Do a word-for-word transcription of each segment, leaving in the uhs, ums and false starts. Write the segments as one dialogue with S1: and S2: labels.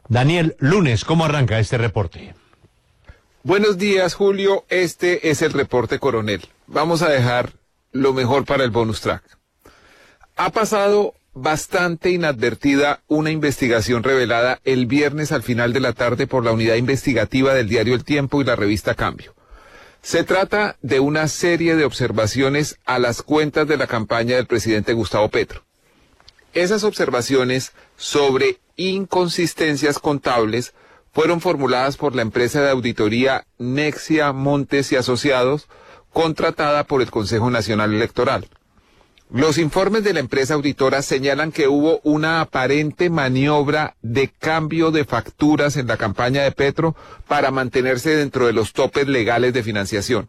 S1: Daniel, lunes, ¿cómo arranca este reporte?
S2: Buenos días, Julio. Este es el reporte Coronel. Vamos a dejar lo mejor para el bonus track. Ha pasado bastante inadvertida una investigación revelada el viernes al final de la tarde por la unidad investigativa del diario El Tiempo y la revista Cambio. Se trata de una serie de observaciones a las cuentas de la campaña del presidente Gustavo Petro. Esas observaciones sobre inconsistencias contables fueron formuladas por la empresa de auditoría Nexia Montes y Asociados, contratada por el Consejo Nacional Electoral. Los informes de la empresa auditora señalan que hubo una aparente maniobra de cambio de facturas en la campaña de Petro para mantenerse dentro de los topes legales de financiación.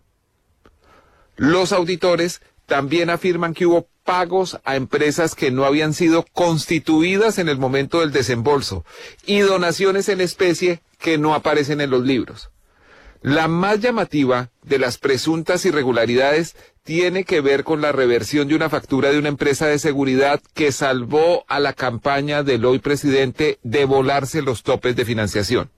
S2: Los auditores también afirman que hubo pagos a empresas que no habían sido constituidas en el momento del desembolso y donaciones en especie que no aparecen en los libros. La más llamativa de las presuntas irregularidades tiene que ver con la reversión de una factura de una empresa de seguridad que salvó a la campaña del hoy presidente de volarse los topes de financiación.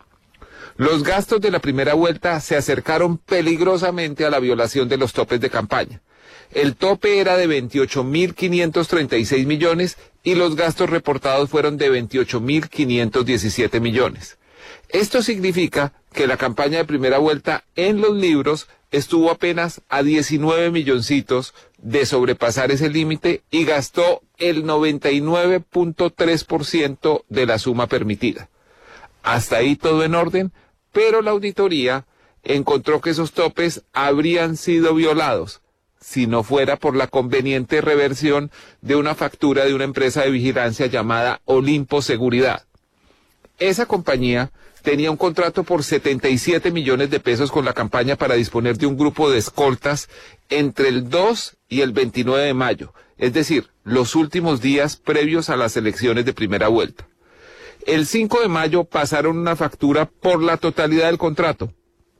S2: Los gastos de la primera vuelta se acercaron peligrosamente a la violación de los topes de campaña. El tope era de veintiocho mil quinientos treinta y seis millones y los gastos reportados fueron de veintiocho mil quinientos diecisiete millones. Esto significa que la campaña de primera vuelta en los libros estuvo apenas a diecinueve milloncitos de sobrepasar ese límite y gastó el noventa y nueve punto tres por ciento de la suma permitida. Hasta ahí todo en orden, pero la auditoría encontró que esos topes habrían sido violados si no fuera por la conveniente reversión de una factura de una empresa de vigilancia llamada Olimpo Seguridad. Esa compañía tenía un contrato por setenta y siete millones de pesos con la campaña para disponer de un grupo de escoltas entre el dos y el veintinueve de mayo, es decir, los últimos días previos a las elecciones de primera vuelta. El cinco de mayo pasaron una factura por la totalidad del contrato,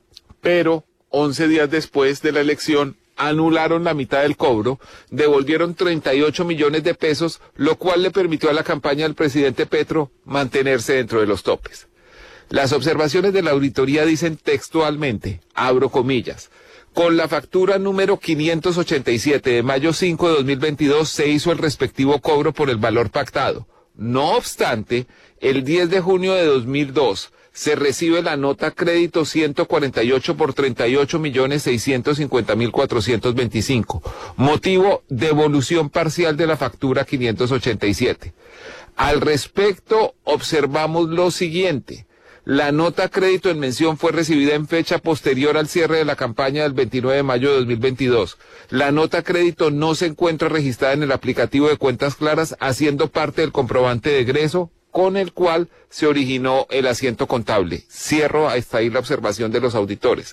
S2: pero once días después de la elección anularon la mitad del cobro, devolvieron treinta y ocho millones de pesos, lo cual le permitió a la campaña del presidente Petro mantenerse dentro de los topes. Las observaciones de la auditoría dicen textualmente, abro comillas, con la factura número quinientos ochenta y siete de mayo cinco de dos mil veintidós se hizo el respectivo cobro por el valor pactado. No obstante, el diez de junio de dos mil dos se recibe la nota crédito ciento cuarenta y ocho por treinta y ocho millones seiscientos cincuenta mil cuatrocientos veinticinco, motivo devolución parcial de la factura quinientos ochenta y siete. Al respecto, observamos lo siguiente. La nota crédito en mención fue recibida en fecha posterior al cierre de la campaña del veintinueve de mayo de dos mil veintidós. La nota crédito no se encuentra registrada en el aplicativo de cuentas claras, haciendo parte del comprobante de egreso con el cual se originó el asiento contable. Cierro hasta ahí la observación de los auditores.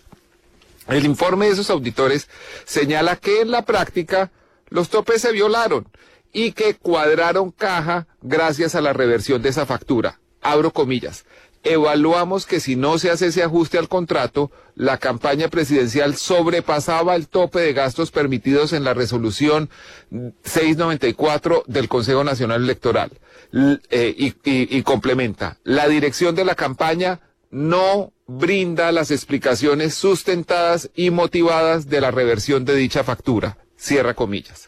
S2: El informe de esos auditores señala que en la práctica los topes se violaron y que cuadraron caja gracias a la reversión de esa factura. Abro comillas. Evaluamos que si no se hace ese ajuste al contrato, la campaña presidencial sobrepasaba el tope de gastos permitidos en la resolución seiscientos noventa y cuatro del Consejo Nacional Electoral. Eh, y, y, y complementa, la dirección de la campaña no brinda las explicaciones sustentadas y motivadas de la reversión de dicha factura. Cierra comillas.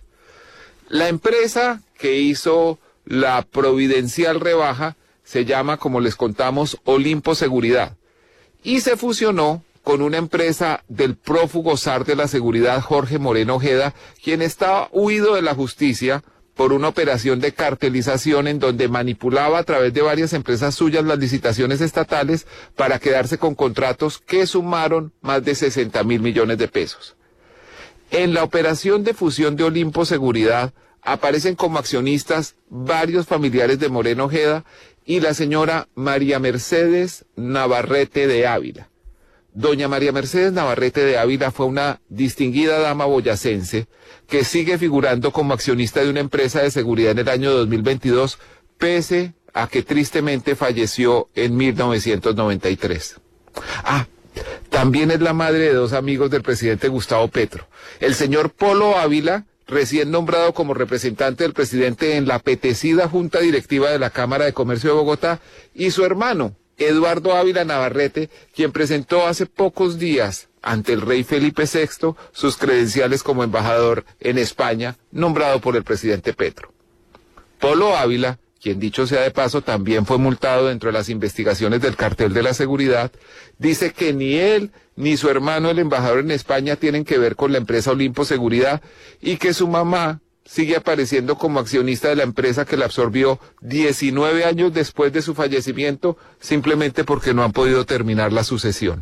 S2: La empresa que hizo la providencial rebaja se llama, como les contamos, Olimpo Seguridad, y se fusionó con una empresa del prófugo zar de la seguridad Jorge Moreno Ojeda, quien estaba huido de la justicia por una operación de cartelización en donde manipulaba a través de varias empresas suyas las licitaciones estatales para quedarse con contratos que sumaron más de sesenta mil millones de pesos. En la operación de fusión de Olimpo Seguridad aparecen como accionistas varios familiares de Moreno Ojeda y la señora María Mercedes Navarrete de Ávila. Doña María Mercedes Navarrete de Ávila fue una distinguida dama boyacense que sigue figurando como accionista de una empresa de seguridad en el año dos mil veintidós, pese a que tristemente falleció en mil novecientos noventa y tres. Ah, también es la madre de dos amigos del presidente Gustavo Petro, el señor Polo Ávila, recién nombrado como representante del presidente en la apetecida Junta Directiva de la Cámara de Comercio de Bogotá, y su hermano, Eduardo Ávila Navarrete, quien presentó hace pocos días ante el rey Felipe sexto sus credenciales como embajador en España, nombrado por el presidente Petro. Polo Ávila, quien dicho sea de paso también fue multado dentro de las investigaciones del cartel de la seguridad, dice que ni él ni su hermano el embajador en España tienen que ver con la empresa Olimpo Seguridad y que su mamá sigue apareciendo como accionista de la empresa que la absorbió diecinueve años después de su fallecimiento, simplemente porque no han podido terminar la sucesión.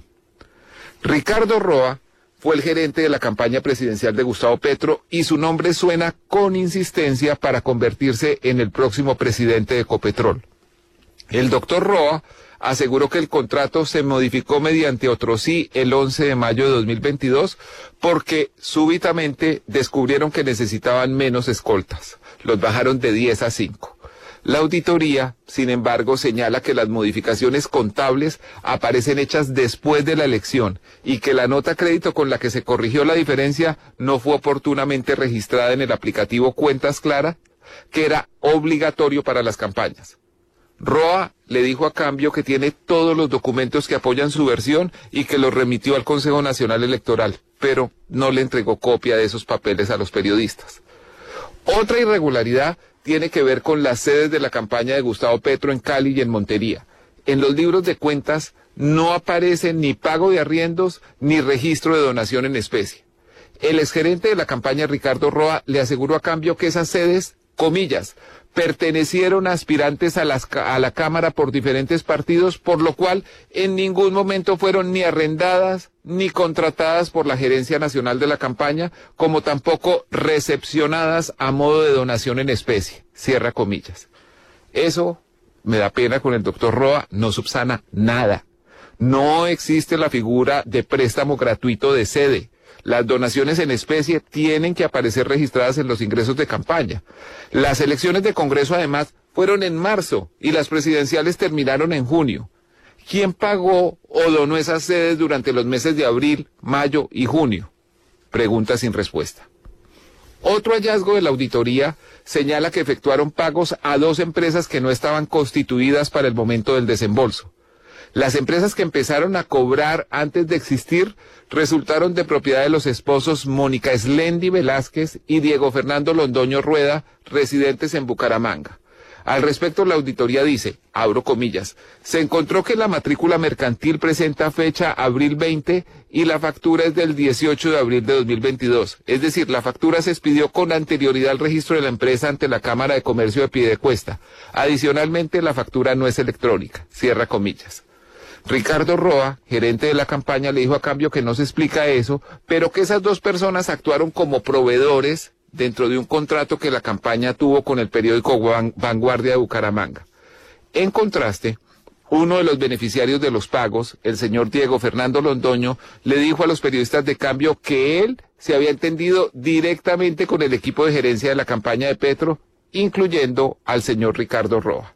S2: Ricardo Roa fue el gerente de la campaña presidencial de Gustavo Petro y su nombre suena con insistencia para convertirse en el próximo presidente de Ecopetrol. El doctor Roa aseguró que el contrato se modificó mediante otro sí el once de mayo de dos mil veintidós porque súbitamente descubrieron que necesitaban menos escoltas. Los bajaron de diez a cinco. La auditoría, sin embargo, señala que las modificaciones contables aparecen hechas después de la elección y que la nota crédito con la que se corrigió la diferencia no fue oportunamente registrada en el aplicativo Cuentas Claras, que era obligatorio para las campañas. Roa le dijo a cambio que tiene todos los documentos que apoyan su versión y que los remitió al Consejo Nacional Electoral, pero no le entregó copia de esos papeles a los periodistas. Otra irregularidad tiene que ver con las sedes de la campaña de Gustavo Petro en Cali y en Montería. En los libros de cuentas no aparece ni pago de arriendos ni registro de donación en especie. El exgerente de la campaña, Ricardo Roa, le aseguró a cambio que esas sedes, comillas, pertenecieron a aspirantes a, las, a la Cámara por diferentes partidos, por lo cual en ningún momento fueron ni arrendadas ni contratadas por la Gerencia Nacional de la campaña, como tampoco recepcionadas a modo de donación en especie, cierra comillas. Eso, me da pena con el doctor Roa, no subsana nada. No existe la figura de préstamo gratuito de sede. Las donaciones en especie tienen que aparecer registradas en los ingresos de campaña. Las elecciones de Congreso, además, fueron en marzo y las presidenciales terminaron en junio. ¿Quién pagó o donó esas sedes durante los meses de abril, mayo y junio? Pregunta sin respuesta. Otro hallazgo de la auditoría señala que efectuaron pagos a dos empresas que no estaban constituidas para el momento del desembolso. Las empresas que empezaron a cobrar antes de existir resultaron de propiedad de los esposos Mónica Slendi Velázquez y Diego Fernando Londoño Rueda, residentes en Bucaramanga. Al respecto, la auditoría dice, abro comillas, se encontró que la matrícula mercantil presenta fecha abril veinte y la factura es del dieciocho de abril de dos mil veintidós. Es decir, la factura se expidió con anterioridad al registro de la empresa ante la Cámara de Comercio de Piedecuesta. Adicionalmente, la factura no es electrónica, cierra comillas. Ricardo Roa, gerente de la campaña, le dijo a cambio que no se explica eso, pero que esas dos personas actuaron como proveedores dentro de un contrato que la campaña tuvo con el periódico Vanguardia de Bucaramanga. En contraste, uno de los beneficiarios de los pagos, el señor Diego Fernando Londoño, le dijo a los periodistas de Cambio que él se había entendido directamente con el equipo de gerencia de la campaña de Petro, incluyendo al señor Ricardo Roa.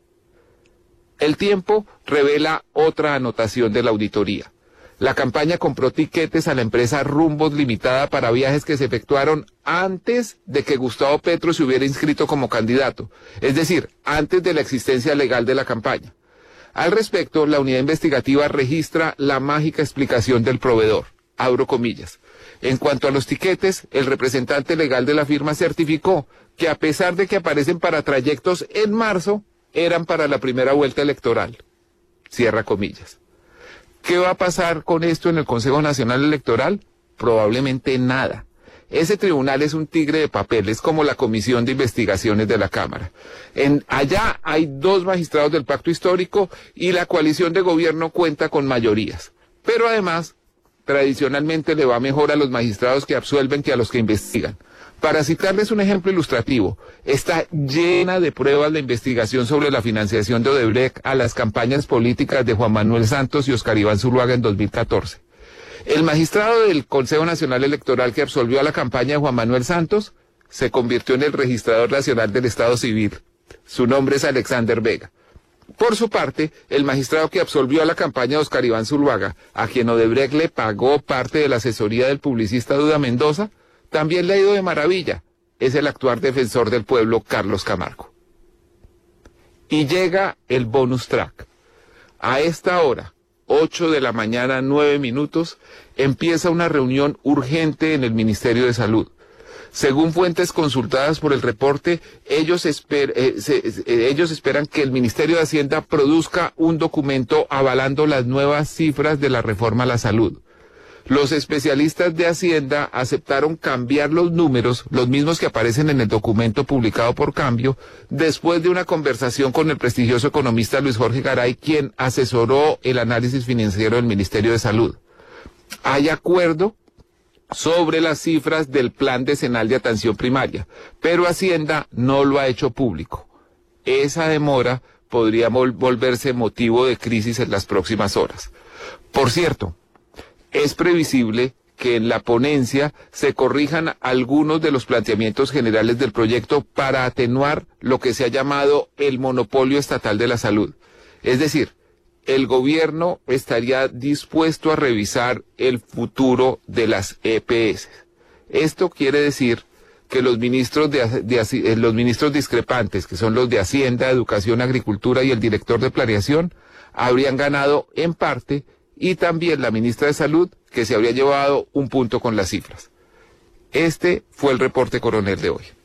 S2: El Tiempo revela otra anotación de la auditoría. La campaña compró tiquetes a la empresa Rumbos Limitada para viajes que se efectuaron antes de que Gustavo Petro se hubiera inscrito como candidato, es decir, antes de la existencia legal de la campaña. Al respecto, la unidad investigativa registra la mágica explicación del proveedor, abro comillas. En cuanto a los tiquetes, el representante legal de la firma certificó que a pesar de que aparecen para trayectos en marzo, eran para la primera vuelta electoral, cierra comillas. ¿Qué va a pasar con esto en el Consejo Nacional Electoral? Probablemente nada. Ese tribunal es un tigre de papel, es como la Comisión de Investigaciones de la Cámara. En, allá hay dos magistrados del Pacto Histórico y la coalición de gobierno cuenta con mayorías. Pero además, tradicionalmente le va mejor a los magistrados que absuelven que a los que investigan. Para citarles un ejemplo ilustrativo, está llena de pruebas la investigación sobre la financiación de Odebrecht a las campañas políticas de Juan Manuel Santos y Oscar Iván Zuluaga en dos mil catorce. El magistrado del Consejo Nacional Electoral que absolvió a la campaña de Juan Manuel Santos se convirtió en el registrador nacional del Estado Civil. Su nombre es Alexander Vega. Por su parte, el magistrado que absolvió a la campaña de Oscar Iván Zuluaga, a quien Odebrecht le pagó parte de la asesoría del publicista Duda Mendoza, también le ha ido de maravilla, es el actual defensor del pueblo, Carlos Camargo. Y llega el bonus track. A esta hora, ocho de la mañana, nueve minutos, empieza una reunión urgente en el Ministerio de Salud. Según fuentes consultadas por el reporte, ellos, esper eh, se, eh, ellos esperan que el Ministerio de Hacienda produzca un documento avalando las nuevas cifras de la reforma a la salud. Los especialistas de Hacienda aceptaron cambiar los números, los mismos que aparecen en el documento publicado por Cambio, después de una conversación con el prestigioso economista Luis Jorge Garay, quien asesoró el análisis financiero del Ministerio de Salud. Hay acuerdo sobre las cifras del Plan Decenal de Atención Primaria, pero Hacienda no lo ha hecho público. Esa demora podría vol- volverse motivo de crisis en las próximas horas. Por cierto, es previsible que en la ponencia se corrijan algunos de los planteamientos generales del proyecto para atenuar lo que se ha llamado el monopolio estatal de la salud. Es decir, el gobierno estaría dispuesto a revisar el futuro de las E P S. Esto quiere decir que los ministros de, de, los ministros discrepantes, que son los de Hacienda, Educación, Agricultura y el director de Planeación, habrían ganado en parte, y también la ministra de Salud, que se habría llevado un punto con las cifras. Este fue el reporte coronel de hoy.